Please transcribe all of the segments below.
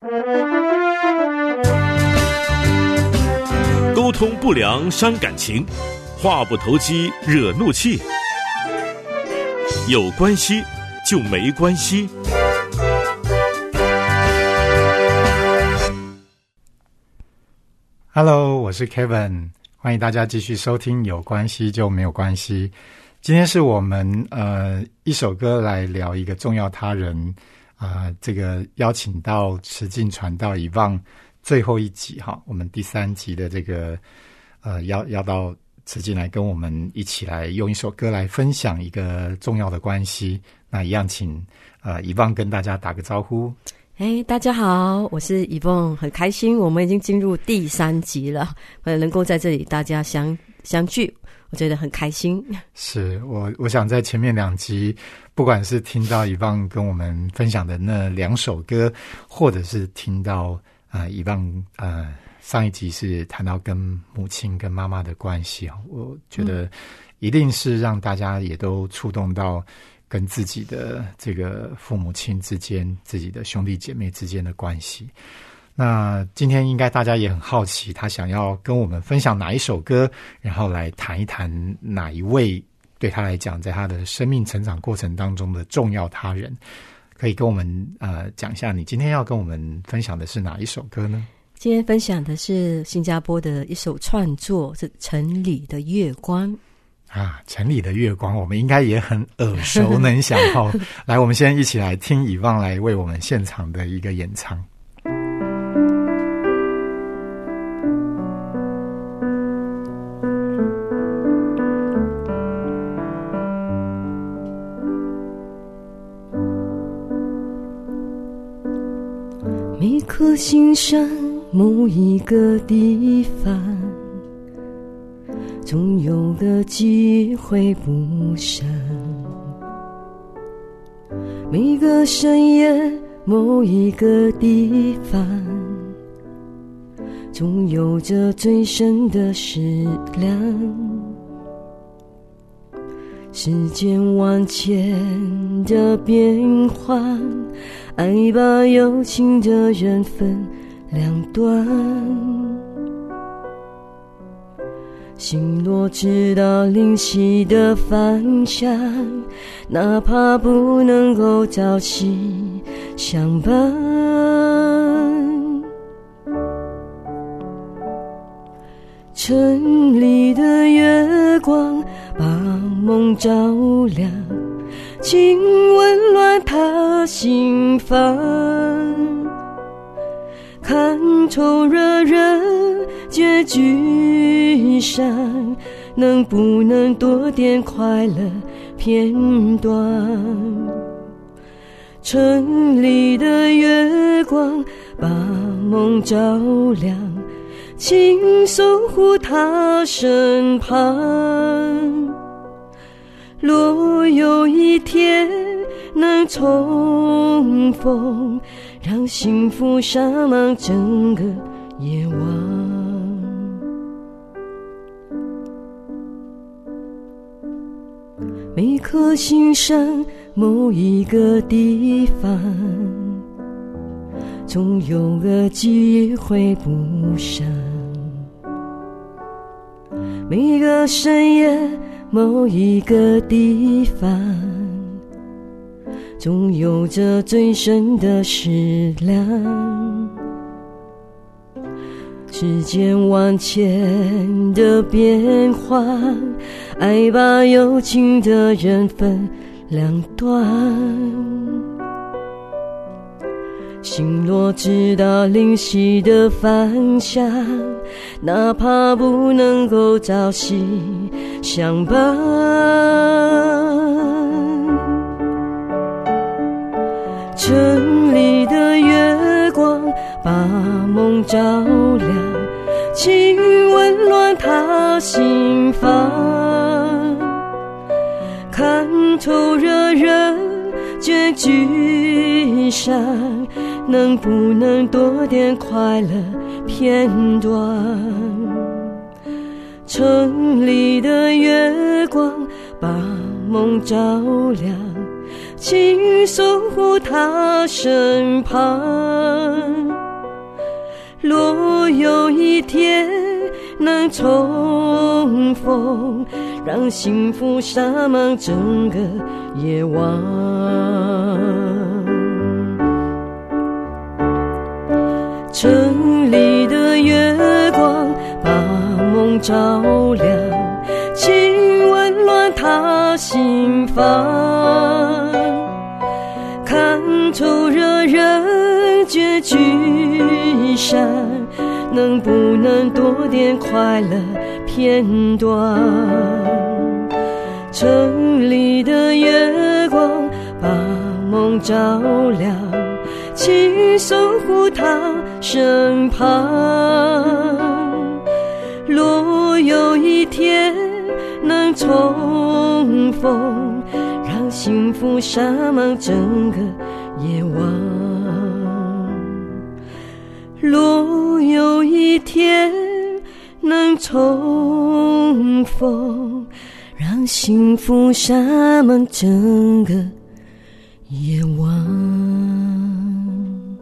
沟通不良伤感情，话不投机惹怒气。有关系就没关系。 Hello， 我是 Kevin， 欢迎大家继续收听有关系就没有关系。今天是我们一首歌来聊一个重要他人这个邀请到慈济传道以望最后一集哈，我们第3集的这个要到慈济来跟我们一起来用一首歌来分享一个重要的关系。那一样请以望跟大家打个招呼。 大家好，我是以望，很开心我们已经进入第3集了，能够在这里大家相聚，我觉得很开心。 是我想在前面2集，不管是听到以望跟我们分享的那2首歌，或者是听到以望上一集是谈到跟母亲跟妈妈的关系，我觉得一定是让大家也都触动到跟自己的这个父母亲之间，自己的兄弟姐妹之间的关系。那今天应该大家也很好奇，他想要跟我们分享哪一首歌，然后来谈一谈哪一位对他来讲在他的生命成长过程当中的重要他人。可以跟我们讲一下你今天要跟我们分享的是哪一首歌呢？ 今天分享的是新加坡的一首创作，是城里的月光。 城里的月光我们应该也很耳熟能详来，我们先一起来听以望来为我们现场的一个演唱。 每颗心上某一个地方，总有个机会补上。每个深夜某一个地方，总有着最深的思量。时间往前的变化，爱把有情的人分两端。星落知道灵犀的方向，哪怕不能够朝夕相伴。城里的月光把梦照亮，请温暖他心房。看透热人结局上，能不能多点快乐片段？城里的月光把梦照亮，请守护他身旁。若有一天能重逢，让幸福洒满整个夜晚。每颗心上某一个地方，总有个机会补上。每个深夜某一个地方，总有着最深的思量。时间往前的变化，爱把有情的人分两端。星落知道灵犀的方向，哪怕不能够朝夕相伴。城里的月光把梦照亮，请温暖他心房。看透热人结局上，能不能多点快乐片段？城里的月光把梦照亮，请守护他身旁。 一天能重逢，让幸福洒满整个夜晚。城里的月光把梦照亮，请温暖他心房，看透惹人结聚散，能不能多点快乐片段？城里的月光把梦照亮，请守护他身旁。若有一天能重逢，让幸福洒满整个夜晚。若有一天能重逢，让幸福洒满整个夜晚。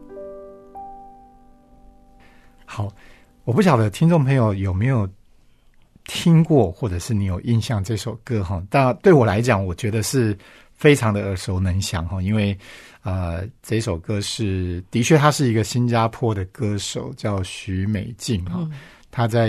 好，我不晓得听众朋友有没有听过，或者是你有印象这首歌哈？但对我来讲，我觉得是非常的耳熟能详哈，因为这首歌的确他是一个新加坡的歌手，叫许美静哈。他在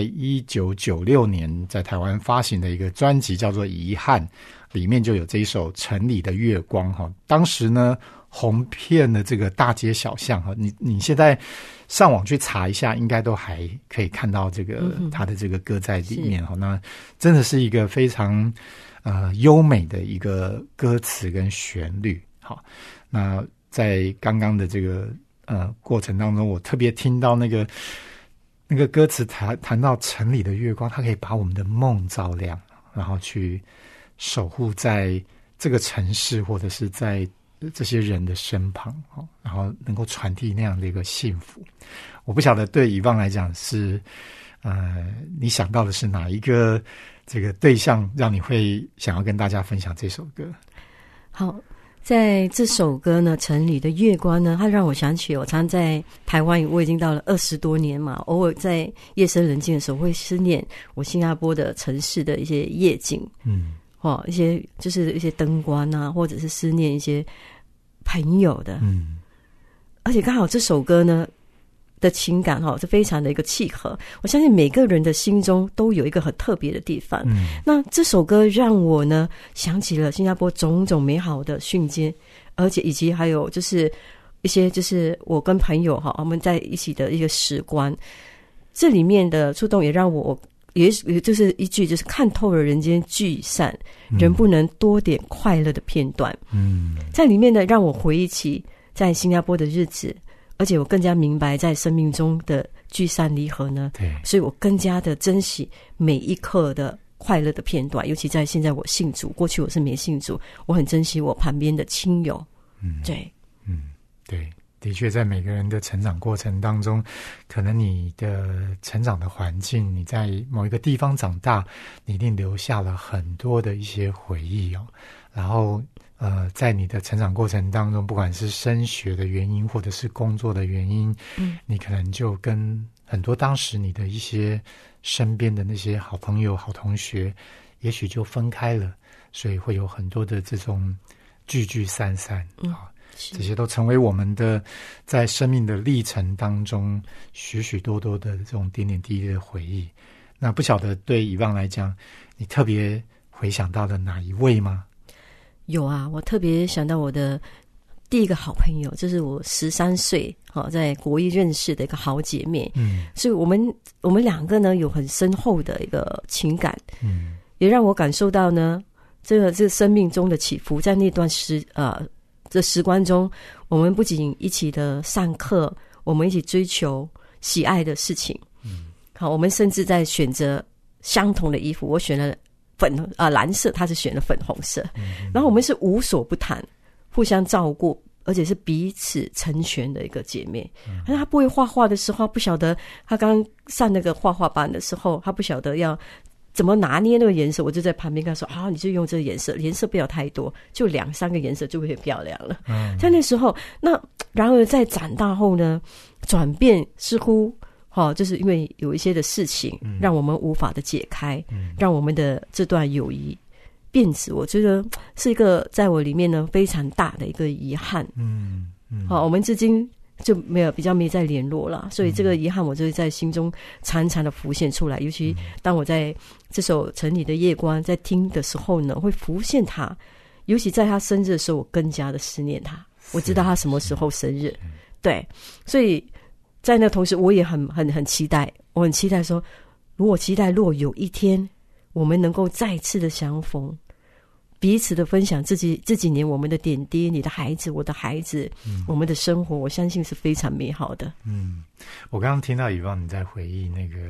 1996年在台湾发行的一个专辑叫做《遗憾》，里面就有这一首《城里的月光》哈。当时呢，红遍了这个大街小巷哈。你现在上网去查一下，应该都还可以看到这个他的这个歌在里面哈。那真的是一个非常优美的一个歌词跟旋律。好，那在刚刚的这个过程当中，我特别听到那个歌词谈到城里的月光，它可以把我们的梦照亮，然后去守护在这个城市或者是在这些人的身旁，然后能够传递那样的一个幸福。我不晓得对以旺来讲是你想到的是哪一个这个对象让你会想要跟大家分享这首歌？ 好，在这首歌呢，城里的月光呢，它让我想起我常在台湾，我已经到了20多年嘛，偶尔在夜深人静的时候会思念我新加坡的城市的一些夜景，一些就是一些灯光啊，或者是思念一些朋友的，而且刚好这首歌呢的情感是非常的一个契合，我相信每个人的心中都有一个很特别的地方。那这首歌让我呢想起了新加坡种种美好的瞬间，而且以及还有就是一些就是我跟朋友我们在一起的一个时光，这里面的触动也让我也就是一句就是看透了人间聚散，人不能多点快乐的片段。在里面呢让我回忆起在新加坡的日子，而且我更加明白在生命中的聚散离合呢，对，所以我更加的珍惜每一刻的快乐的片段，尤其在现在我信主，过去我是没信主，我很珍惜我旁边的亲友。 对，的确在每个人的成长过程当中，可能你的成长的环境，你在某一个地方长大，你一定留下了很多的一些回忆然后在你的成长过程当中，不管是升学的原因或者是工作的原因，你可能就跟很多当时你的一些身边的那些好朋友好同学也许就分开了，所以会有很多的这种聚散这些都成为我们的在生命的历程当中许许多多的这种点点滴滴的回忆。那不晓得对以旺来讲，你特别回想到的哪一位吗？ 有啊，我特别想到我的第一个好朋友，就是我13岁在国一认识的一个好姐妹。所以我们两个呢有很深厚的一个情感，也让我感受到呢这个生命中的起伏。在那段这时光中，我们不仅一起的上课，我们一起追求喜爱的事情。我们甚至在选择相同的衣服，我选了蓝色，他是选了粉红色。然后我们是无所不谈，互相照顾，而且是彼此成全的一个姐妹。但他不会画画的时候，不晓得他刚上那个画画班的时候，他不晓得要怎么拿捏那个颜色，我就在旁边跟他说你就用这个颜色不要太多，就2-3个颜色就会很漂亮了。在那时候，那然而在长大后呢，转变似乎就是因为有一些的事情让我们无法的解开，让我们的这段友谊变质，我觉得是一个在我里面呢非常大的一个遗憾。我们至今就比较没再联络了，所以这个遗憾我就会在心中常常的浮现出来，尤其当我在这首《城里的夜光》在听的时候呢，会浮现他，尤其在他生日的时候，我更加的思念他，我知道他什么时候生日，对，所以在那同时我也很期待，我很期待说，如果有一天我们能够再次的相逢，彼此的分享这几年我们的点滴，你的孩子我的孩子，我们的生活，我相信是非常美好的。 我刚刚听到以望你在回忆那个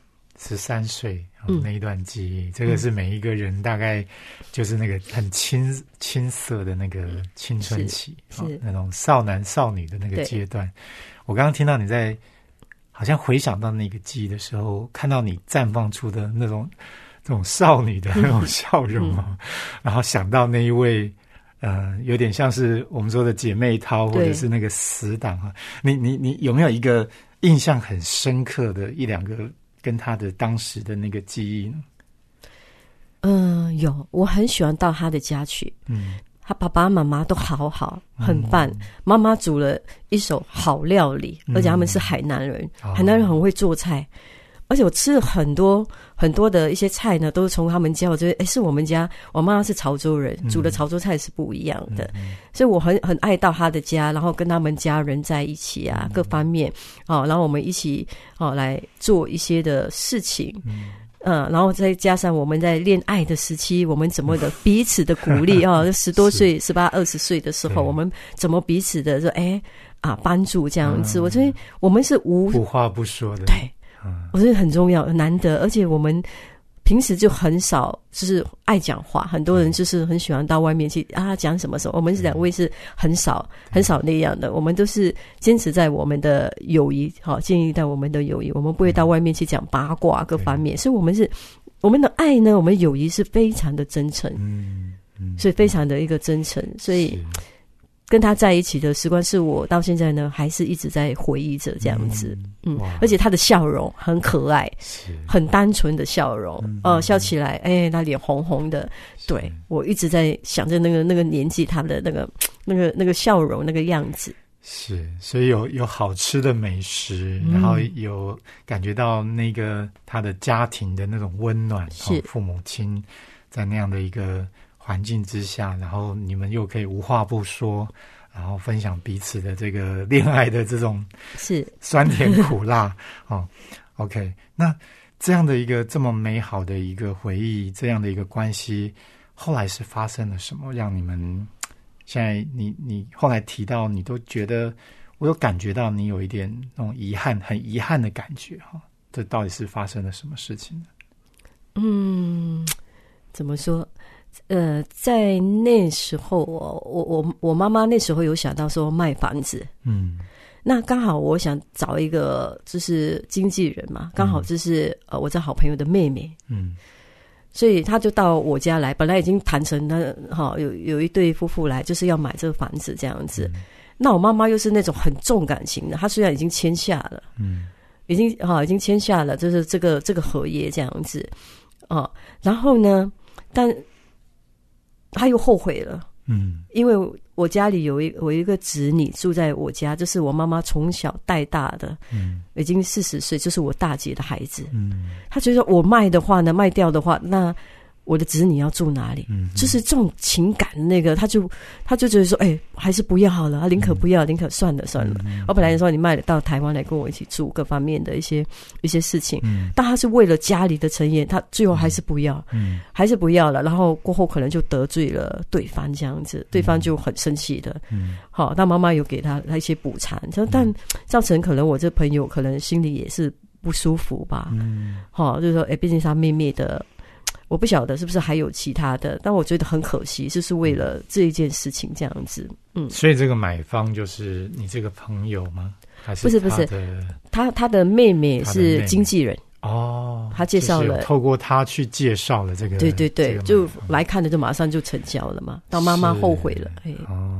13岁那一段记忆，这个是每一个人大概就是那个很青涩的那个青春期，那种少男少女的那个阶段。我刚刚听到你在好像回想到那个记忆的时候，看到你绽放出的那种这种少女的那种笑容然后想到那一位有点像是我们说的姐妹淘或者是那个死党你有没有一个印象很深刻的一两个跟他的当时的那个记忆呢？ 有，我很喜欢到他的家去。他爸爸妈妈都好很棒，妈妈煮了一手好料理，而且他们是海南人，海南人很会做菜，而且我吃了很多很多的一些菜呢，都是从他们家，我觉得是我们家，我妈妈是潮州人，煮的潮州菜是不一样的，所以我很爱到他的家，然后跟他们家人在一起啊，各方面然后我们一起来做一些的事情。然后再加上我们在恋爱的时期，我们怎么的彼此的鼓励10多岁、18、20岁的时候，我们怎么彼此的说帮助这样子。我觉得我们是无话不说的， 对，我觉得很重要、很难得，而且我们平时就很少就是爱讲话，很多人就是很喜欢到外面去讲什么什么。我们两位是很少那样的，我们都是坚持在我们的友谊，建立在我们的友谊，我们不会到外面去讲八卦各方面。所以我们的爱呢，我们友谊是非常的真诚，所以非常的一个真诚，所以跟他在一起的时光是我到现在呢还是一直在回忆着这样子。而且他的笑容很可爱，很单纯的笑容，笑起来那脸红红的，对，我一直在想着那个年纪他的那个笑容那个样子。 是，所以有好吃的美食，然后有感觉到那个他的家庭的那种温暖，父母亲在那样的一个环境之下，然后你们又可以无话不说，然后分享彼此的这个恋爱的这种是酸甜苦辣OK， 那这样的一个这么美好的一个回忆，这样的一个关系，后来是发生了什么，让你们现在你后来提到，你都觉得我有感觉到你有一点那种遗憾，很遗憾的感觉这到底是发生了什么事情呢？ 怎么说？在那时候我妈妈那时候有想到说卖房子，那刚好我想找一个就是经纪人嘛，刚好就是我这好朋友的妹妹，所以他就到我家来，本来已经谈成了有一对夫妇来，就是要买这个房子这样子。那我妈妈又是那种很重感情的，她虽然已经签下了，已经签下了，就是这个合约这样子然后呢，但他又后悔了，因为我家里有一个侄女住在我家，这是我妈妈从小带大的，已经40岁，就是我大姐的孩子。他觉得我卖掉的话，那我的子女要住哪里？就是这种情感那个，他就觉得说，还是不要好了，宁可不要，宁可算了。我本来说你卖了到台湾来跟我一起住，各方面的一些事情，但他是为了家里的成员，他最后还是不要，还是不要了。然后过后可能就得罪了对方这样子，对方就很生气的。那妈妈有给他一些补偿，但造成可能我这朋友可能心里也是不舒服吧。就是说，毕竟是他妹妹的。我不晓得是不是还有其他的，但我觉得很可惜，就是为了这一件事情这样子。 所以这个买方就是你这个朋友吗？还是不是，他的妹妹是经纪人他介绍了， 就是透过他去介绍了这个， 对，就来看了就马上就成交了嘛。到妈妈后悔了，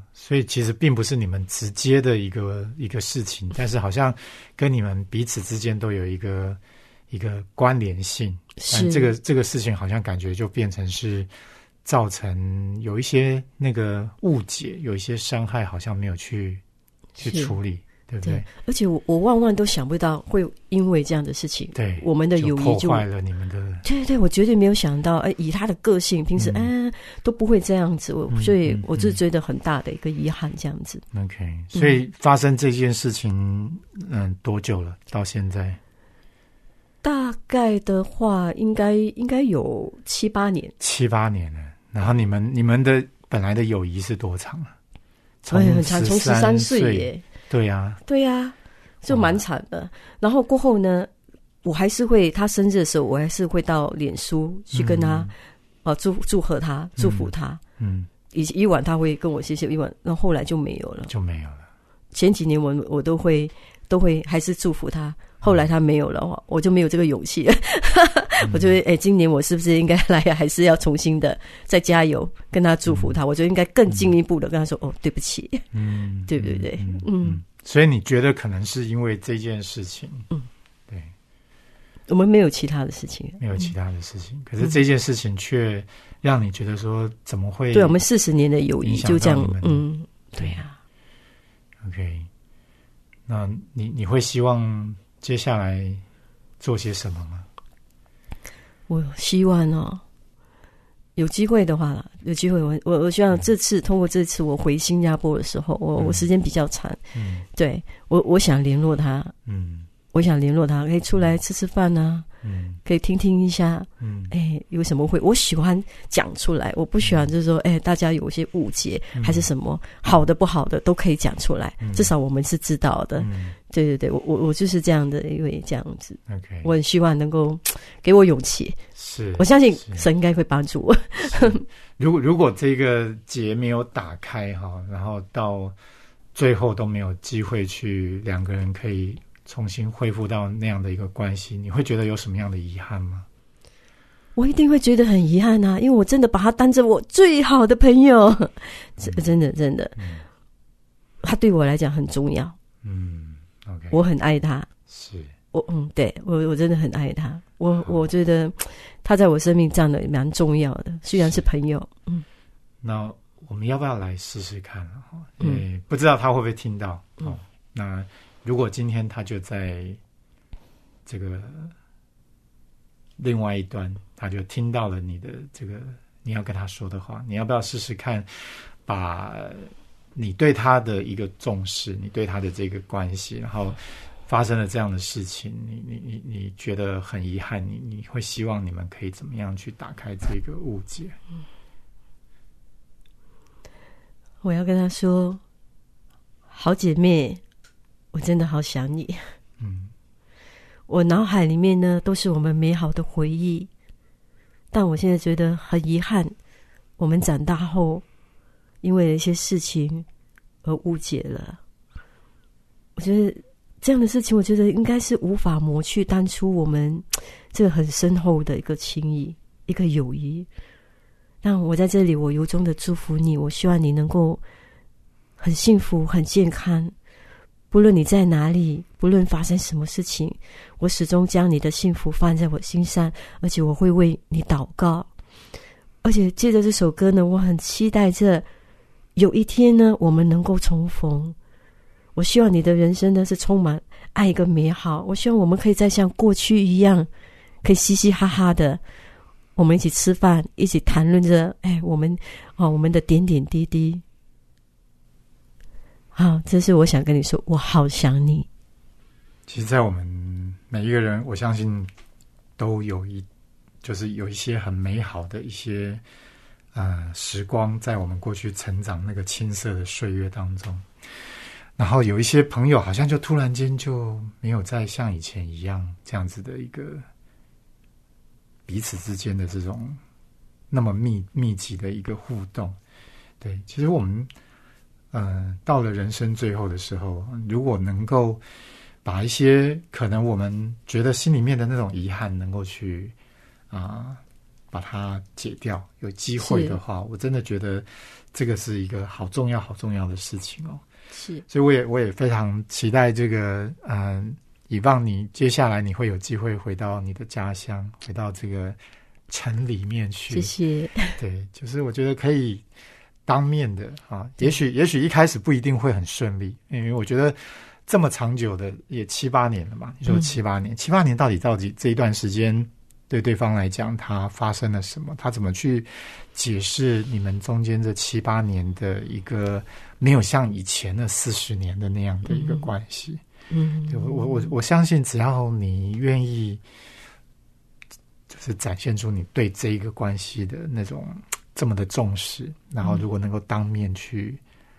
所以其实并不是你们直接的一个事情，但是好像跟你们彼此之间都有一个关联性。但这个事情好像感觉就变成是造成有一些那个误解，有一些伤害，好像没有去处理。对不对？ 而且我万万都想不到会因为这样的事情， 对我们的友谊就破坏了你们的。 对，我绝对没有想到，以他的个性，平时都不会这样子，所以我就觉得很大的一个遗憾，这样子。 OK， 所以发生这件事情，多久了？到现在？ 大概的话，应该有7-8年。 7-8年了。然后你们的本来的友谊是多长啊？ 很长，从13岁耶。 对呀， 就蛮惨的。然后过后呢，我还是会他生日的时候，我还是会到脸书去跟他祝贺他，祝福他。以往他会跟我谢谢，以往，然后后来就没有了。前几年我都会还是祝福他，后来他没有了，我就没有这个勇气了。我就会今年我是不是应该来，还是要重新的再加油，跟他祝福他。我就应该更进一步的跟他说对不起。对不对？ 所以你觉得可能是因为这件事情？对， 我们没有其他的事情， 可是这件事情却让你觉得说怎么会？ 对，我们40年的友谊就这样。对啊。 OK， 那你会希望接下来做些什么吗？我希望有机会的话，我希望通过这次我回新加坡的时候，我时间比较长，对，我想联络他，我想联络他，可以出来吃饭啊，可以听一下，有什么会，我喜欢讲出来，我不喜欢就是说，大家有一些误解，还是什么好的不好的都可以讲出来，至少我们是知道的。对，我就是这样的一位这样子。 OK， 我很希望能够给我勇气， 是我相信神应该会帮助我。 如果这个结没有打开哈，然后到最后都没有机会去两个人可以重新恢复到那样的一个关系，你会觉得有什么样的遗憾吗？ 我一定会觉得很遗憾啊，因为我真的把他当成我最好的朋友，真的，他对我来讲很重要。 OK， 我很爱他， 是对，我真的很爱他，我觉得他在我生命占的蛮重要的，虽然是朋友。 那我们要不要来试试看？不知道他会不会听到。那如果今天他就在这个另外一端，他就听到了你的这个你要跟他说的话，你要不要试试看，把你对他的一个重视，你对他的这个关系，然后发生了这样的事情，你觉得很遗憾，你会希望你们可以怎么样去打开这个误解？ 我要跟他说，好姐妹，我真的好想你。我脑海里面呢都是我们美好的回忆，但我现在觉得很遗憾，我们长大后因为一些事情而误解了。我觉得这样的事情，我觉得应该是无法抹去当初我们这个很深厚的一个情谊，一个友谊。但我在这里，我由衷的祝福你，我希望你能够很幸福、很健康。不论你在哪里，不论发生什么事情，我始终将你的幸福放在我心上，而且我会为你祷告。而且借着这首歌呢，我很期待着有一天呢，我们能够重逢。我希望你的人生呢是充满爱跟美好，我希望我们可以再像过去一样，可以嘻嘻哈哈的，我们一起吃饭，一起谈论着我们的点点滴滴。好，这是我想跟你说，我好想你。 其实在我们每一个人，我相信都有就是有一些很美好的一些时光，在我们过去成长那个青涩的岁月当中。然后有一些朋友好像就突然间就没有再像以前一样这样子的一个彼此之间的这种那么密集的一个互动。对，其实我们到了人生最后的时候，如果能够把一些可能我们觉得心里面的那种遗憾能够去把它解掉，有机会的话，我真的觉得这个是一个好重要好重要的事情哦。 是， 所以我也非常期待这个以望你接下来你会有机会回到你的家乡，回到这个城里面去。 谢谢。 对，就是我觉得可以当面的啊，也许一开始不一定会很顺利，因为我觉得这么长久的也7、8年了嘛。你说7、8年，7、8年到底这一段时间对对方来讲他发生了什么？他怎么去解释你们中间这7、8年的一个没有像以前的40年的那样的一个关系？对，我相信只要你愿意，就是展现出你对这一个关系的那种这么的重视，然后如果能够当面去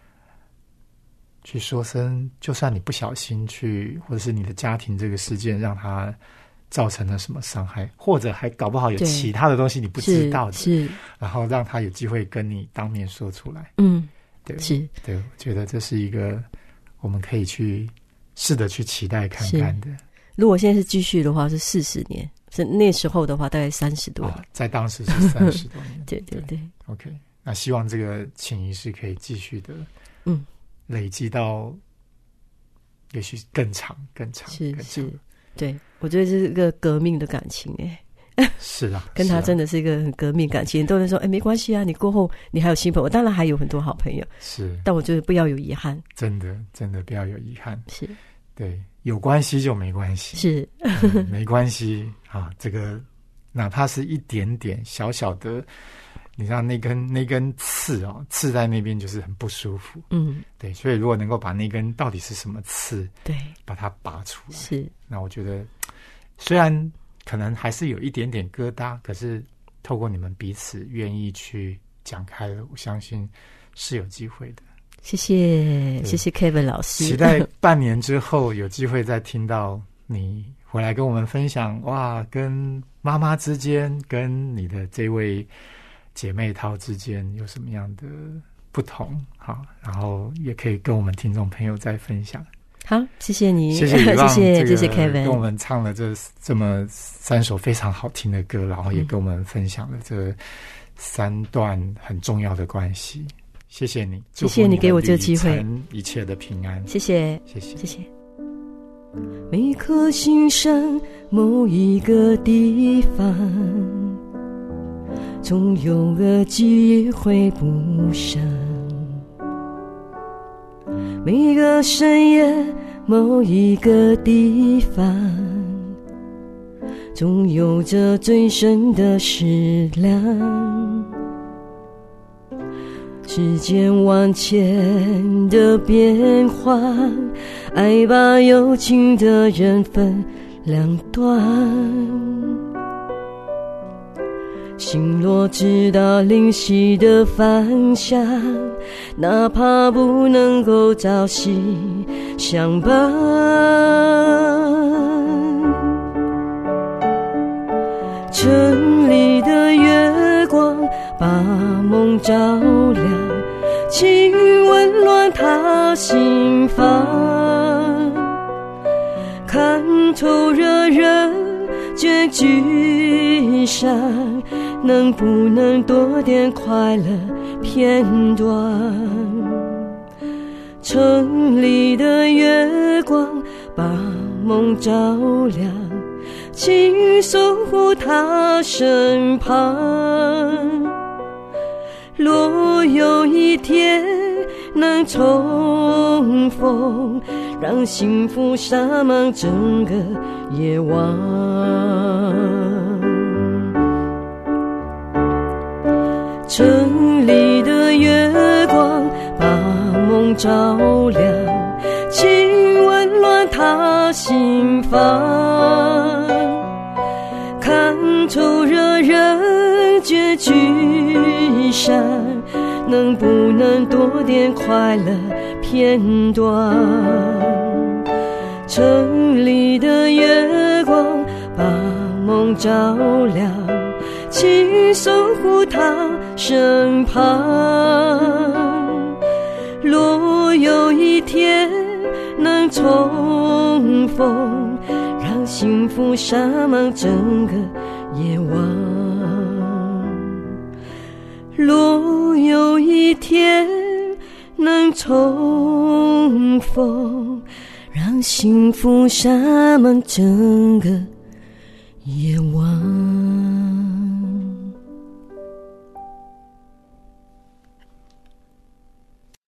说声，就算你不小心或者是你的家庭这个事件让他造成了什么伤害，或者还搞不好有其他的东西你不知道的， 是， 然后让他有机会跟你当面说出来。对，是，对，我觉得这是一个我们可以去试着去期待看看的。 如果现在是继续的话是40年，是那时候的话大概30多年， 在当时是30多年。 对 OK， 那希望这个情谊是可以继续的累积到也许更长是，对，我觉得这是一个革命的感情是啊， 跟他真的是一个很革命感情。很多人说没关系啊，你过后你还有新朋友，当然还有很多好朋友， 是， 但我觉得不要有遗憾，真的不要有遗憾。 是，对， 有关系就没关系， 是没关系啊，这个哪怕是一点点小小的，你知道那根刺刺在那边就是很不舒服。对，所以如果能够把那根到底是什么刺，对，把它拔出来，是，那我觉得虽然可能还是有一点点疙瘩，可是透过你们彼此愿意去讲开了，我相信是有机会的。谢谢 Kevin 老师，期待半年之后有机会再听到你回来跟我们分享，哇，跟妈妈之间跟你的这位姐妹淘之间有什么样的不同，好，然后也可以跟我们听众朋友再分享。好，谢谢你，谢谢谢谢 Kevin 跟我们唱了这么3首非常好听的歌，然后也跟我们分享了这3段很重要的关系。谢谢你，谢谢你给我这个机会，一切的平安。谢谢，谢谢，谢谢。每颗心上某一个地方，总有个记忆会不上。每个深夜某一个地方，总有着最深的思量。时间往前的变化，爱把有情的人分两端。星落知道灵犀的方向，哪怕不能够朝夕相伴。城里的月光把梦照亮，亲温暖他心房，看透惹人结局上，能不能多点快乐片段？城里的月光把梦照亮，请守护他身旁。若有一天能重逢，让幸福洒满整个夜晚。城里的月光把梦照亮，请温暖他心房，看透惹人结局上，能不能多点快乐片段？城里的月光把梦照亮，请守护他身旁。若有一天能重逢，让幸福洒满整个夜晚。 若有一天能重逢，让幸福洒满整个夜晚。